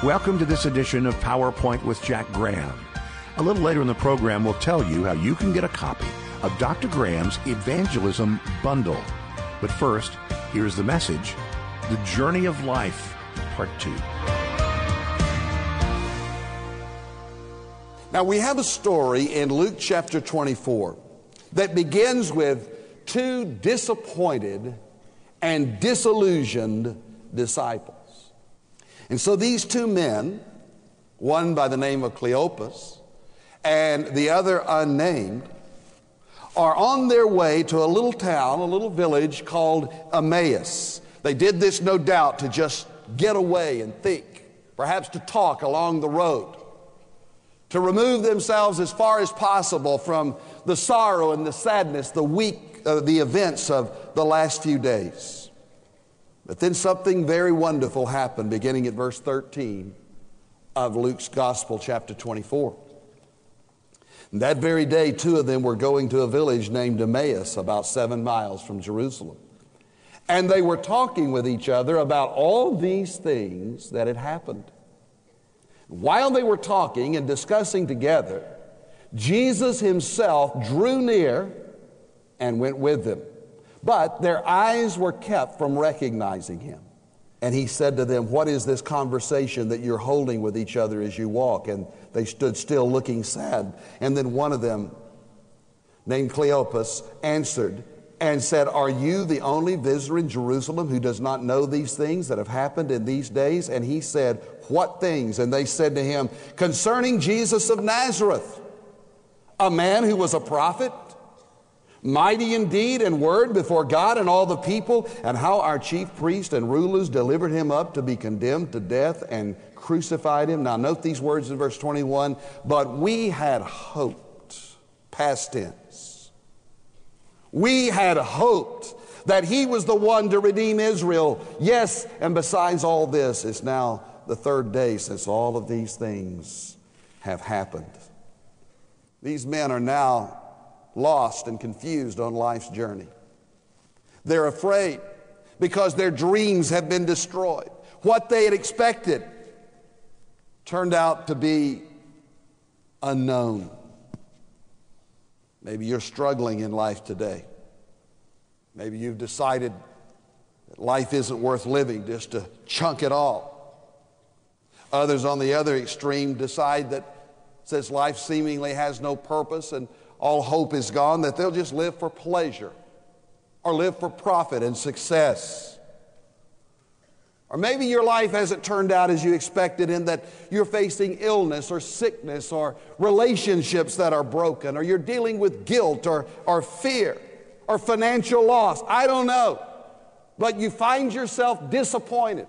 Welcome to this edition of PowerPoint with Jack Graham. A little later in the program, we'll tell you how you can get a copy of Dr. Graham's Evangelism Bundle. But first, here's the message, The Journey of Life, Part 2. Now, we have a story in Luke chapter 24 that begins with two disappointed and disillusioned disciples. And so these two men, one by the name of Cleopas and the other unnamed, are on their way to a little town, a little village called Emmaus. They did this, no doubt, to just get away and think, perhaps to talk along the road, to remove themselves as far as possible from the sorrow and the sadness, the events of the last few days. But then something very wonderful happened beginning at verse 13 of Luke's Gospel, chapter 24. And that very day, two of them were going to a village named Emmaus, about 7 miles from Jerusalem. And they were talking with each other about all these things that had happened. While they were talking and discussing together, Jesus himself drew near and went with them. But their eyes were kept from recognizing him. And he said to them, "What is this conversation that you're holding with each other as you walk?" And they stood still looking sad. And then one of them, named Cleopas, answered and said, "Are you the only visitor in Jerusalem who does not know these things that have happened in these days?" And he said, "What things?" And they said to him, "Concerning Jesus of Nazareth, a man who was a prophet, mighty in deed and word before God and all the people, and how our chief priests and rulers delivered him up to be condemned to death and crucified him." Now note these words in verse 21, "But we had hoped," past tense, "we had hoped that he was the one to redeem Israel. Yes, and besides all this, it's now the third day since all of these things have happened." These men are now lost and confused on life's journey. They're afraid because their dreams have been destroyed. What they had expected turned out to be unknown. Maybe you're struggling in life today. Maybe you've decided that life isn't worth living, just to chunk it all. Others on the other extreme decide that since life seemingly has no purpose and all hope is gone, that they'll just live for pleasure or live for profit and success. Or maybe your life hasn't turned out as you expected, in that you're facing illness or sickness or relationships that are broken, or you're dealing with guilt or fear or financial loss. I don't know. But you find yourself disappointed.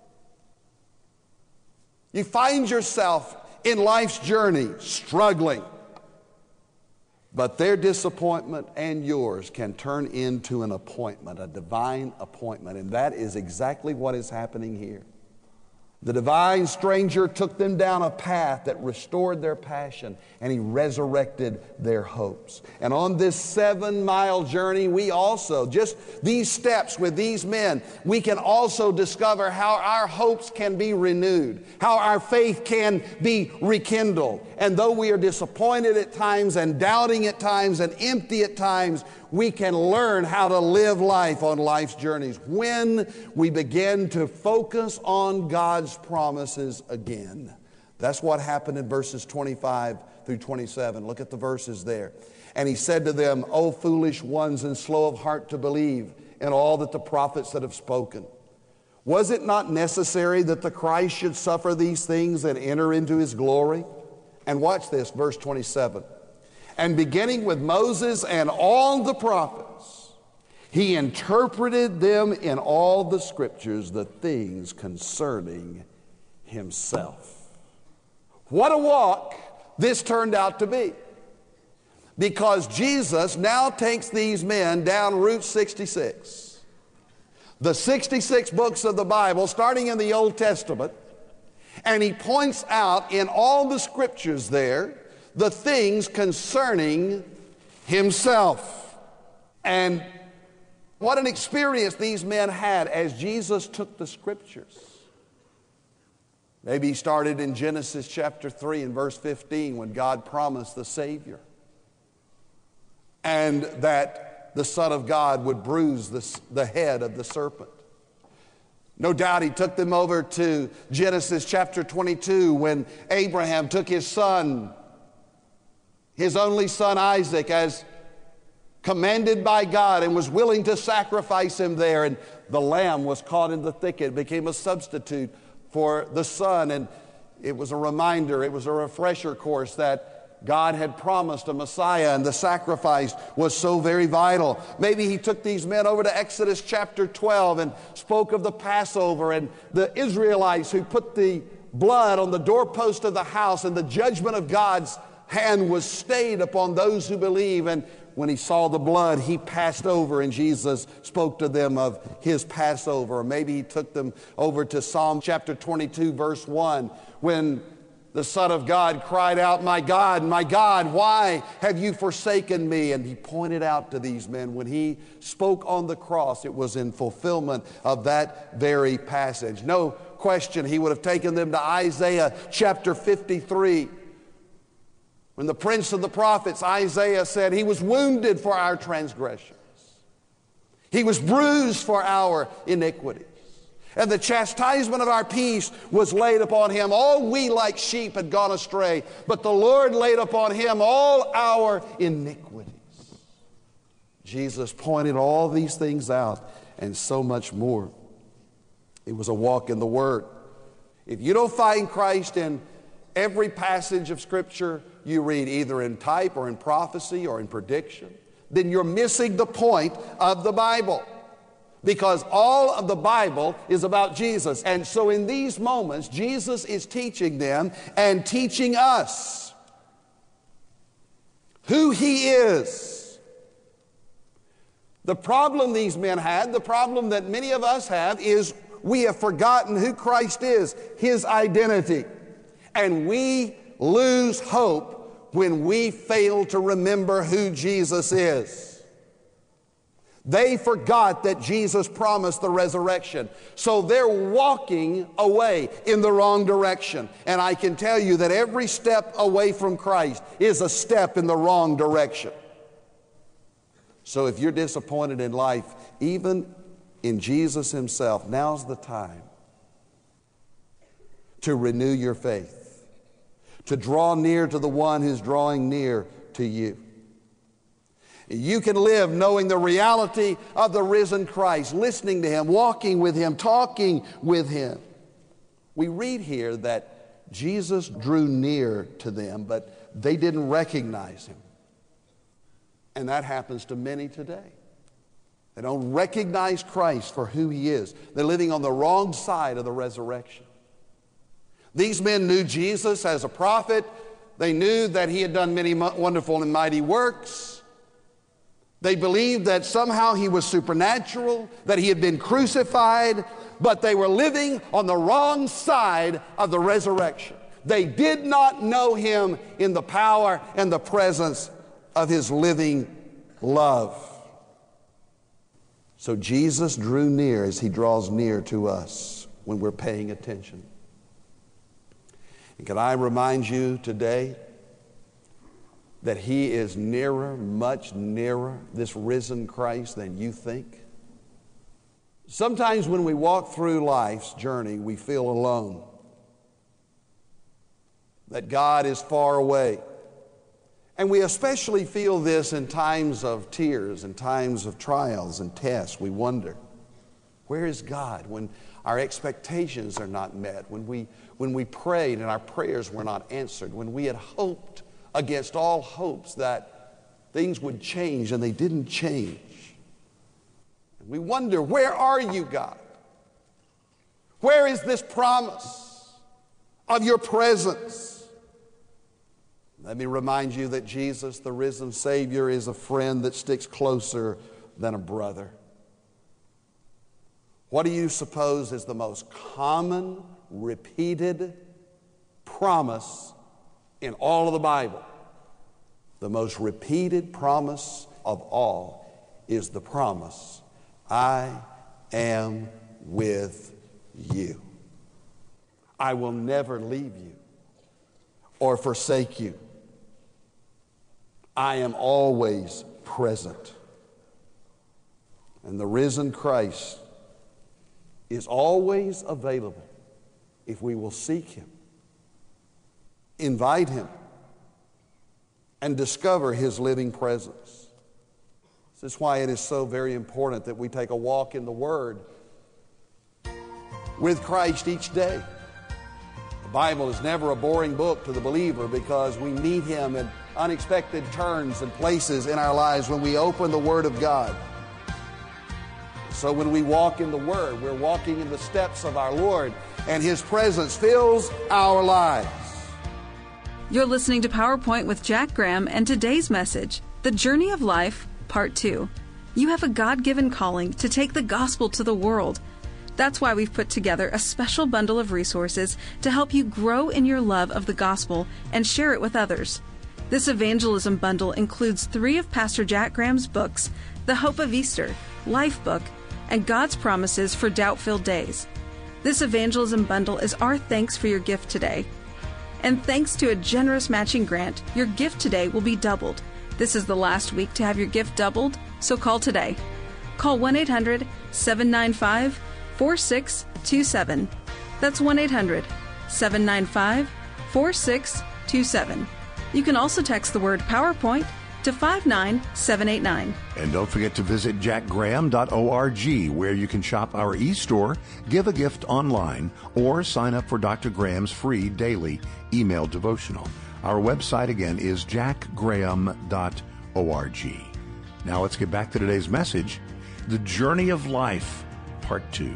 You find yourself in life's journey struggling. But their disappointment and yours can turn into an appointment, a divine appointment. And that is exactly what is happening here. The divine stranger took them down a path that restored their passion, and he resurrected their hopes. And on this 7-mile journey, we also, just these steps with these men, we can also discover how our hopes can be renewed, how our faith can be rekindled. And though we are disappointed at times and doubting at times and empty at times, we can learn how to live life on life's journeys when we begin to focus on God's promises again. That's what happened in verses 25 through 27. Look at the verses there. "And he said to them, O foolish ones and slow of heart to believe in all that the prophets that have spoken. Was it not necessary that the Christ should suffer these things and enter into his glory?" And watch this, verse 27. "And beginning with Moses and all the prophets, he interpreted them in all the scriptures, the things concerning himself." What a walk this turned out to be. Because Jesus now takes these men down Route 66. The 66 books of the Bible, starting in the Old Testament, and he points out in all the scriptures there the things concerning himself. And what an experience these men had as Jesus took the scriptures Maybe he started in Genesis chapter 3 and verse 15 when God promised the Savior, and that the Son of God would bruise the head of the serpent. No doubt he took them over to Genesis chapter 22 when Abraham took his son, his only son Isaac, as commanded by God, and was willing to sacrifice him there. And the lamb was caught in the thicket, became a substitute for the son. And it was a reminder, it was a refresher course that God had promised a Messiah, and the sacrifice was so very vital. Maybe he took these men over to Exodus chapter 12 and spoke of the Passover and the Israelites who put the blood on the doorpost of the house, and the judgment of God's hand was stayed upon those who believe. And when he saw the blood, he passed over, and Jesus spoke to them of his Passover. Or maybe he took them over to Psalm chapter 22, verse 1, when the Son of God cried out, my God, why have you forsaken me?" And he pointed out to these men, when he spoke on the cross, it was in fulfillment of that very passage. No question, he would have taken them to Isaiah chapter 53. When the prince of the prophets, Isaiah, said, "He was wounded for our transgressions. He was bruised for our iniquities. And the chastisement of our peace was laid upon him. All we like sheep had gone astray, but the Lord laid upon him all our iniquities." Jesus pointed all these things out and so much more. It was a walk in the Word. If you don't find Christ in every passage of Scripture you read, either in type or in prophecy or in prediction, then you're missing the point of the Bible. Because all of the Bible is about Jesus. And so in these moments, Jesus is teaching them and teaching us who He is. The problem these men had, the problem that many of us have, is we have forgotten who Christ is, His identity. And we lose hope when we fail to remember who Jesus is. They forgot that Jesus promised the resurrection. So they're walking away in the wrong direction. And I can tell you that every step away from Christ is a step in the wrong direction. So if you're disappointed in life, even in Jesus Himself, now's the time to renew your faith, to draw near to the one who's drawing near to you. You can live knowing the reality of the risen Christ, listening to Him, walking with Him, talking with Him. We read here that Jesus drew near to them, but they didn't recognize Him. And that happens to many today. They don't recognize Christ for who He is. They're living on the wrong side of the resurrection. These men knew Jesus as a prophet. They knew that He had done many wonderful and mighty works. They believed that somehow He was supernatural, that He had been crucified, but they were living on the wrong side of the resurrection. They did not know Him in the power and the presence of His living love. So Jesus drew near as He draws near to us when we're paying attention. And can I remind you today that He is nearer, much nearer, this risen Christ, than you think? Sometimes when we walk through life's journey, we feel alone, that God is far away. And we especially feel this in times of tears and times of trials and tests. We wonder, where is God when our expectations are not met, when we prayed and our prayers were not answered, when we had hoped against all hopes that things would change and they didn't change. And we wonder, where are you, God? Where is this promise of your presence? Let me remind you that Jesus, the risen Savior, is a friend that sticks closer than a brother. What do you suppose is the most common, repeated promise in all of the Bible? The most repeated promise of all is the promise, I am with you. I will never leave you or forsake you. I am always present. And the risen Christ is always available if we will seek Him, invite Him, and discover His living presence. This is why it is so very important that we take a walk in the Word with Christ each day. The Bible is never a boring book to the believer because we meet Him in unexpected turns and places in our lives when we open the Word of God. So when we walk in the Word, we're walking in the steps of our Lord, and His presence fills our lives. You're listening to PowerPoint with Jack Graham, and today's message, The Journey of Life, Part 2. You have a God-given calling to take the gospel to the world. That's why we've put together a special bundle of resources to help you grow in your love of the gospel and share it with others. This evangelism bundle includes 3 of Pastor Jack Graham's books, The Hope of Easter, Life Book, and God's Promises for Doubt-Filled Days. This evangelism bundle is our thanks for your gift today. And thanks to a generous matching grant, your gift today will be doubled. This is the last week to have your gift doubled, so call today. Call 1-800-795-4627. That's 1-800-795-4627. You can also text the word PowerPoint to 59789. And don't forget to visit jackgraham.org, where you can shop our e-store, give a gift online, or sign up for Dr. Graham's free daily email devotional. Our website again is jackgraham.org. Now let's get back to today's message, The Journey of Life, Part 2.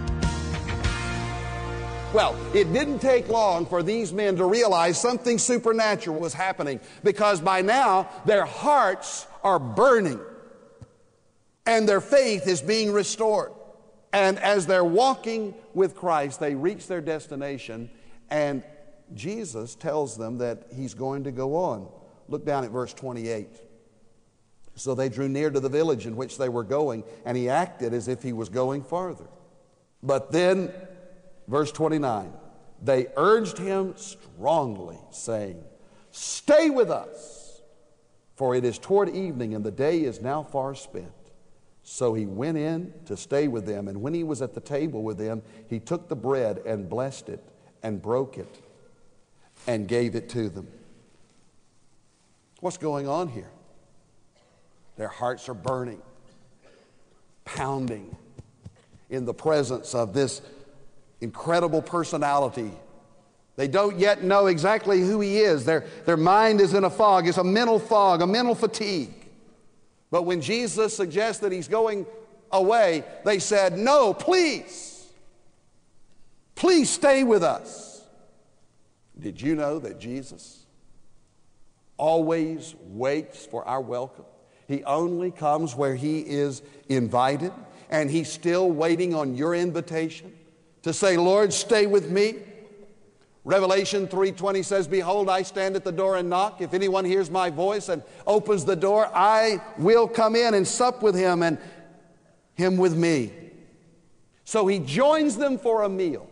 Well, it didn't take long for these men to realize something supernatural was happening, because by now their hearts are burning and their faith is being restored. And as they're walking with Christ, they reach their destination, and Jesus tells them that He's going to go on. Look down at verse 28. So they drew near to the village in which they were going, and He acted as if He was going farther. But then, verse 29, they urged Him strongly, saying, "Stay with us, for it is toward evening, and the day is now far spent." So He went in to stay with them, and when He was at the table with them, He took the bread and blessed it and broke it and gave it to them. What's going on here? Their hearts are burning, pounding in the presence of this incredible personality. They don't yet know exactly who He is. Their mind is in a fog. It's a mental fog, a mental fatigue. But when Jesus suggests that He's going away, they said, "No, please. Please stay with us." Did you know that Jesus always waits for our welcome? He only comes where He is invited, and He's still waiting on your invitation to say, "Lord, stay with me." Revelation 3:20 says, "Behold, I stand at the door and knock. If anyone hears my voice and opens the door, I will come in and sup with him and him with me." So He joins them for a meal.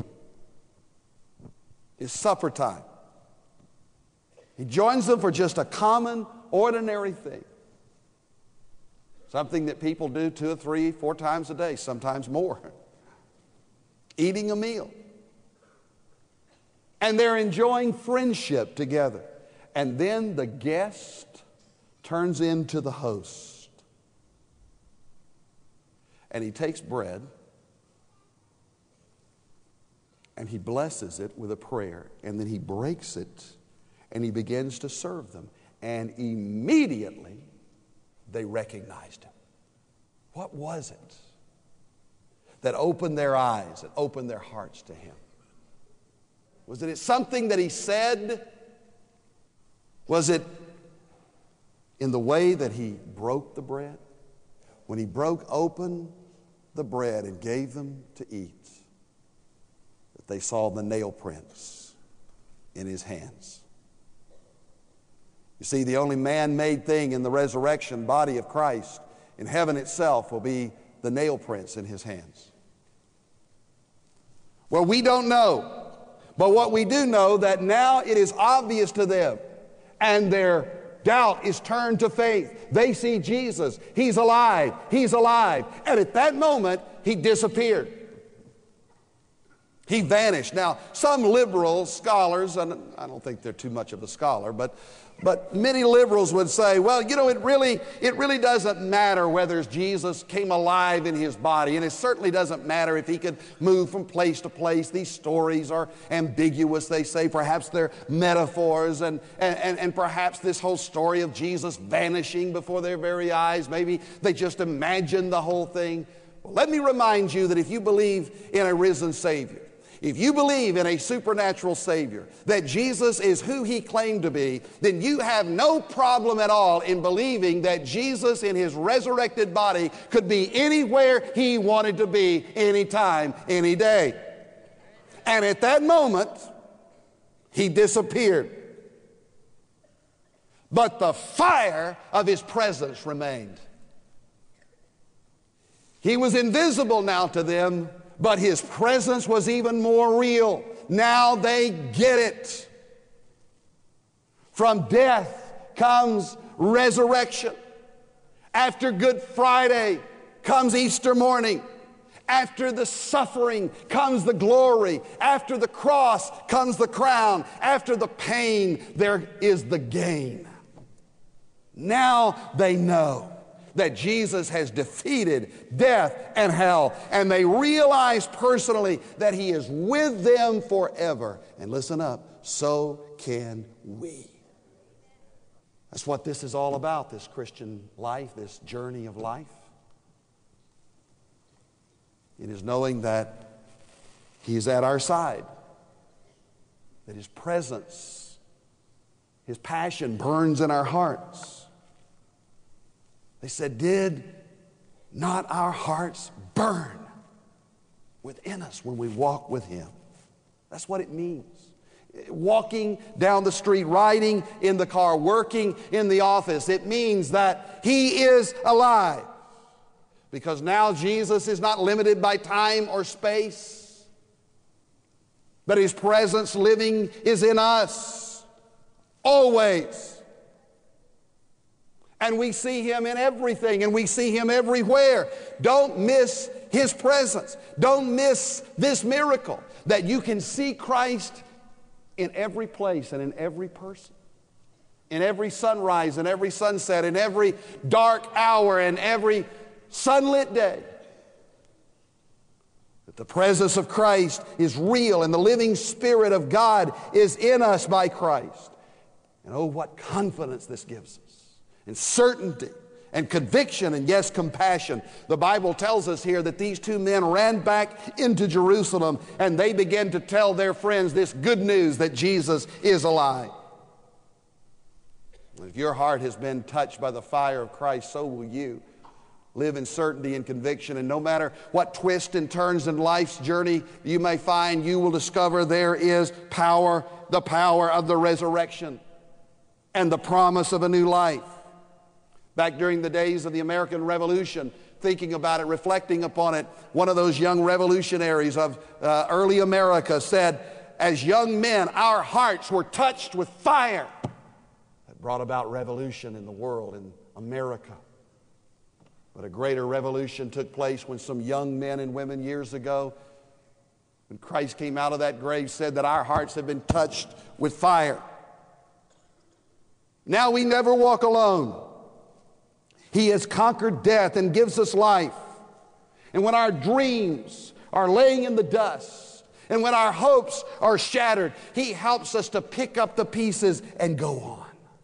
It's supper time. He joins them for just a common, ordinary thing. Something that people do 2 or 3, 4 times a day, sometimes more. Eating a meal. And they're enjoying friendship together. And then the guest turns into the host. And He takes bread and He blesses it with a prayer. And then He breaks it and He begins to serve them. And immediately they recognized Him. What was it that opened their eyes, that opened their hearts to Him? Was it something that He said? Was it in the way that He broke the bread? When He broke open the bread and gave them to eat, that they saw the nail prints in His hands. You see, the only man-made thing in the resurrection body of Christ in heaven itself will be the nail prints in His hands. Well, we don't know, But what we do know that now it is obvious to them, and their doubt is turned to faith. They see Jesus. He's alive. He's alive. And at that moment, he disappeared. He vanished. Now, some liberal scholars, and I don't think they're too much of a scholar, but many liberals would say, well, you know, it really doesn't matter whether Jesus came alive in his body, and it certainly doesn't matter if he could move from place to place. These stories are ambiguous, they say. Perhaps they're metaphors, and perhaps this whole story of Jesus vanishing before their very eyes, maybe they just imagined the whole thing. Well, let me remind you that if you believe in a risen Savior, if you believe in a supernatural Savior, that Jesus is who he claimed to be, then you have no problem at all in believing that Jesus in his resurrected body could be anywhere he wanted to be, anytime, any day. And at that moment, he disappeared. But the fire of his presence remained. He was invisible now to them, but his presence was even more real. Now they get it. From death comes resurrection. After Good Friday comes Easter morning. After the suffering comes the glory. After the cross comes the crown. After the pain, there is the gain. Now they know that Jesus has defeated death and hell, and they realize personally that he is with them forever. And listen up, so can we. That's what this is all about, this Christian life, this journey of life. It is knowing that he is at our side, that his presence, his passion burns in our hearts. They said, did not our hearts burn within us when we walk with him? That's what it means. Walking down the street, riding in the car, working in the office, it means that he is alive. Because now Jesus is not limited by time or space, but his presence living is in us always. And we see him in everything, and we see him everywhere. Don't miss his presence. Don't miss this miracle that you can see Christ in every place and in every person. In every sunrise and every sunset, in every dark hour and every sunlit day. That the presence of Christ is real, and the living Spirit of God is in us by Christ. And oh, what confidence this gives us. And certainty and conviction and yes, compassion. The Bible tells us here that these two men ran back into Jerusalem, and they began to tell their friends this good news that Jesus is alive. If your heart has been touched by the fire of Christ, so will you. Live in certainty and conviction, and no matter what twists and turns in life's journey you may find, you will discover there is power, the power of the resurrection and the promise of a new life. Back during the days of the American Revolution, thinking about it, reflecting upon it, one of those young revolutionaries of early America said, as young men, our hearts were touched with fire. That brought about revolution in the world, in America. But a greater revolution took place when some young men and women years ago, when Christ came out of that grave, said that our hearts have been touched with fire. Now we never walk alone. He has conquered death and gives us life. And when our dreams are laying in the dust, and when our hopes are shattered, he helps us to pick up the pieces and go on.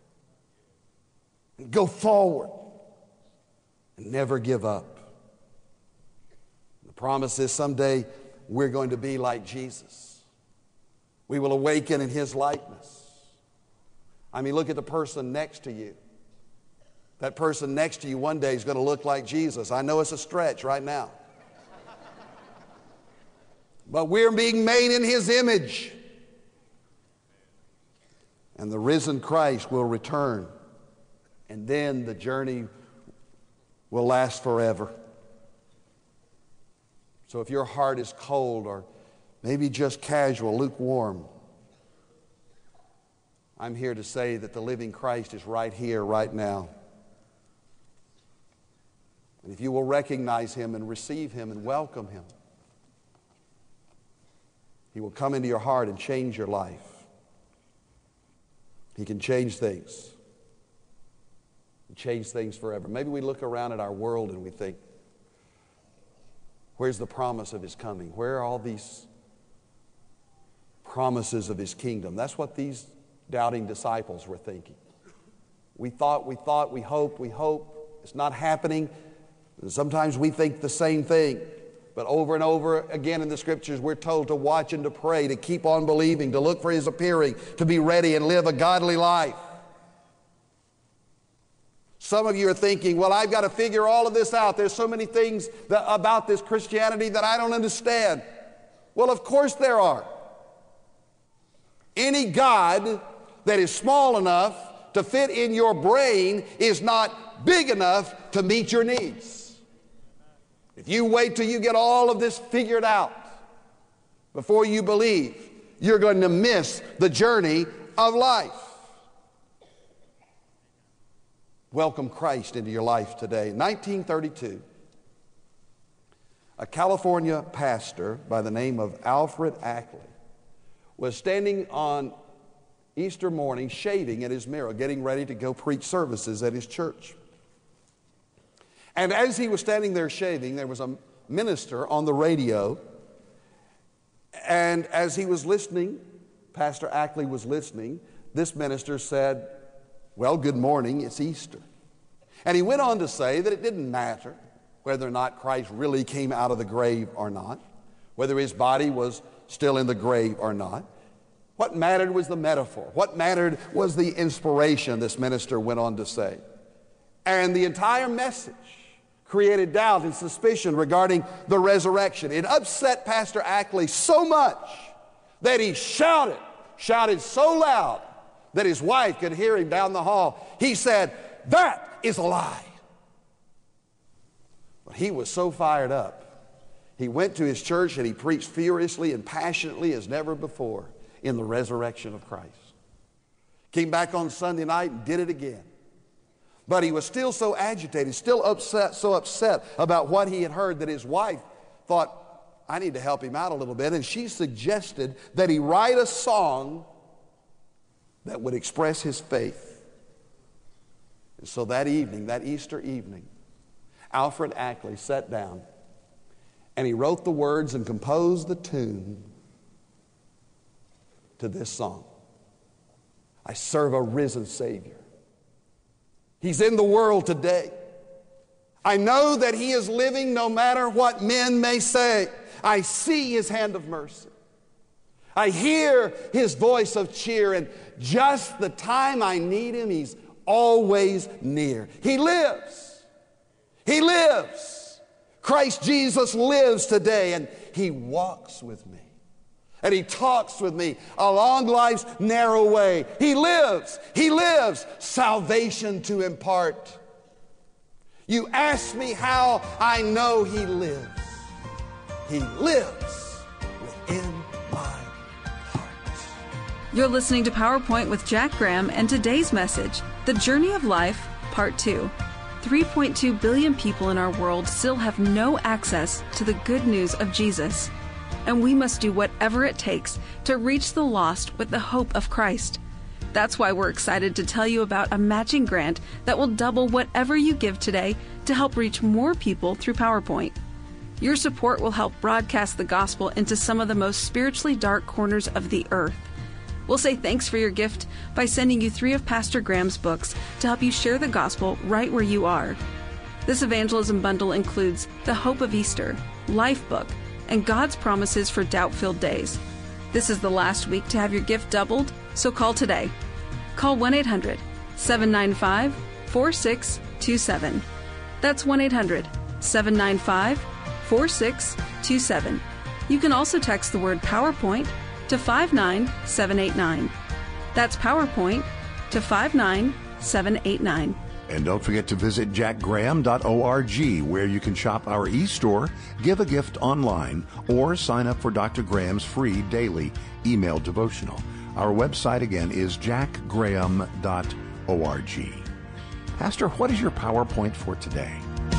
And go forward. And never give up. The promise is someday we're going to be like Jesus. We will awaken in his likeness. I mean, look at the person next to you. That person next to you one day is going to look like Jesus. I know it's a stretch right now. But we're being made in his image. And the risen Christ will return. And then the journey will last forever. So if your heart is cold or maybe just casual, lukewarm. I'm here to say that the living Christ is right here, right now. And if you will recognize Him and receive Him and welcome Him, He will come into your heart and change your life. He can change things. Change things forever. Maybe we look around at our world and we think, where's the promise of His coming? Where are all these promises of His kingdom? That's what these doubting disciples were thinking. We thought, we hope. It's not happening. And sometimes we think the same thing. But over and over again in the Scriptures, we're told to watch and to pray, to keep on believing, to look for His appearing, to be ready and live a godly life. Some of you are thinking, well, I've got to figure all of this out. There's so many things about this Christianity that I don't understand. Well, of course there are. Any God that is small enough to fit in your brain is not big enough to meet your needs. If you wait till you get all of this figured out before you believe, you're going to miss the journey of life. Welcome Christ into your life today. In 1932, a California pastor by the name of Alfred Ackley was standing on Easter morning shaving at his mirror, getting ready to go preach services at his church. And as he was standing there shaving, there was a minister on the radio, and as he was listening, Pastor Ackley was listening, this minister said, well, good morning, it's Easter. And he went on to say that it didn't matter whether or not Christ really came out of the grave or not, whether His body was still in the grave or not. What mattered was the metaphor. What mattered was the inspiration, this minister went on to say. And the entire message created doubt and suspicion regarding the resurrection. It upset Pastor Ackley so much that he shouted so loud that his wife could hear him down the hall. He said, "That is a lie." But he was so fired up, he went to his church and he preached furiously and passionately as never before in the resurrection of Christ. Came back on Sunday night and did it again. But he was still so agitated, so upset about what he had heard that his wife thought, I need to help him out a little bit. And she suggested that he write a song that would express his faith. And so that evening, that Easter evening, Alfred Ackley sat down and he wrote the words and composed the tune to this song. I serve a risen Savior. He's in the world today. I know that He is living no matter what men may say. I see His hand of mercy. I hear His voice of cheer, and just the time I need Him, He's always near. He lives. He lives. Christ Jesus lives today, and He walks with me. And He talks with me along life's narrow way. He lives. He lives. Salvation to impart. You ask me how I know He lives. He lives within my heart. You're listening to PowerPoint with Jack Graham, and today's message, The Journey of Life, Part 2. 3.2 billion people in our world still have no access to the good news of Jesus. And we must do whatever it takes to reach the lost with the hope of Christ. That's why we're excited to tell you about a matching grant that will double whatever you give today to help reach more people through PowerPoint. Your support will help broadcast the gospel into some of the most spiritually dark corners of the earth. We'll say thanks for your gift by sending you 3 of Pastor Graham's books to help you share the gospel right where you are. This evangelism bundle includes The Hope of Easter, Life Book, and God's Promises for Doubt-Filled Days. This is the last week to have your gift doubled, so call today. Call 1-800-795-4627. That's 1-800-795-4627. You can also text the word PowerPoint to 59789. That's PowerPoint to 59789. And don't forget to visit jackgraham.org, where you can shop our e-store, give a gift online, or sign up for Dr. Graham's free daily email devotional. Our website again is jackgraham.org. Pastor, what is your PowerPoint for today?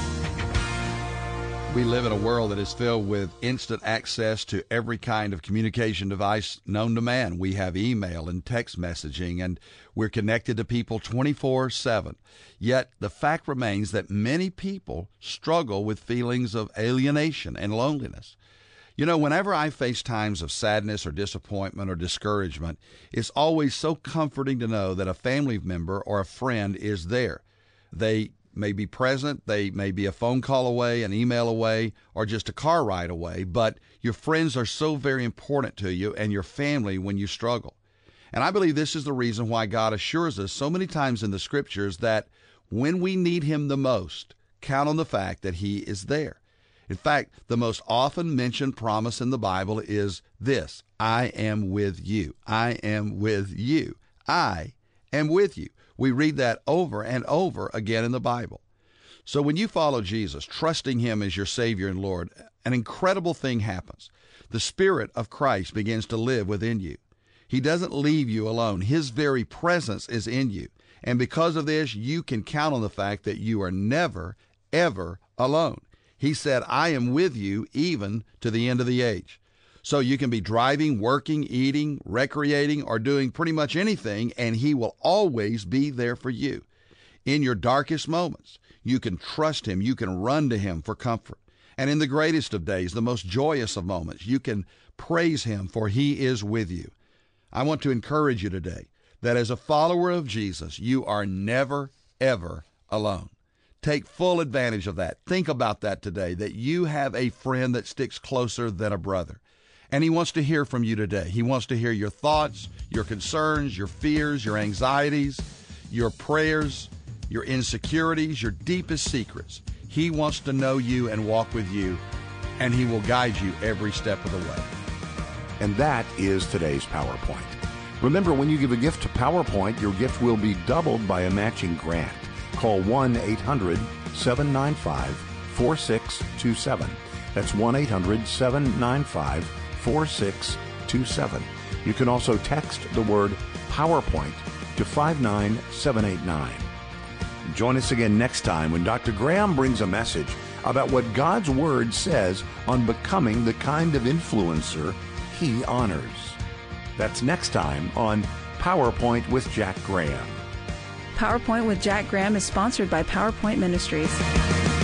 We live in a world that is filled with instant access to every kind of communication device known to man. We have email and text messaging, and we're connected to people 24/7. Yet the fact remains that many people struggle with feelings of alienation and loneliness. You know, whenever I face times of sadness or disappointment or discouragement, it's always so comforting to know that a family member or a friend is there. They may be present, they may be a phone call away, an email away, or just a car ride away, but your friends are so very important to you and your family when you struggle. And I believe this is the reason why God assures us so many times in the Scriptures that when we need Him the most, count on the fact that He is there. In fact, the most often mentioned promise in the Bible is this: I am with you. I am with you. I am with you. We read that over and over again in the Bible. So when you follow Jesus, trusting Him as your Savior and Lord, an incredible thing happens. The Spirit of Christ begins to live within you. He doesn't leave you alone. His very presence is in you. And because of this, you can count on the fact that you are never, ever alone. He said, I am with you even to the end of the age. So you can be driving, working, eating, recreating, or doing pretty much anything, and He will always be there for you. In your darkest moments, you can trust Him. You can run to Him for comfort. And in the greatest of days, the most joyous of moments, you can praise Him, for He is with you. I want to encourage you today that as a follower of Jesus, you are never, ever alone. Take full advantage of that. Think about that today, that you have a friend that sticks closer than a brother. And He wants to hear from you today. He wants to hear your thoughts, your concerns, your fears, your anxieties, your prayers, your insecurities, your deepest secrets. He wants to know you and walk with you, and He will guide you every step of the way. And that is today's PowerPoint. Remember, when you give a gift to PowerPoint, your gift will be doubled by a matching grant. Call 1-800-795-4627. That's 1-800-795-4627. You can also text the word PowerPoint to 59789. Join us again next time when Dr. Graham brings a message about what God's Word says on becoming the kind of influencer He honors. That's next time on PowerPoint with Jack Graham. PowerPoint with Jack Graham is sponsored by PowerPoint Ministries.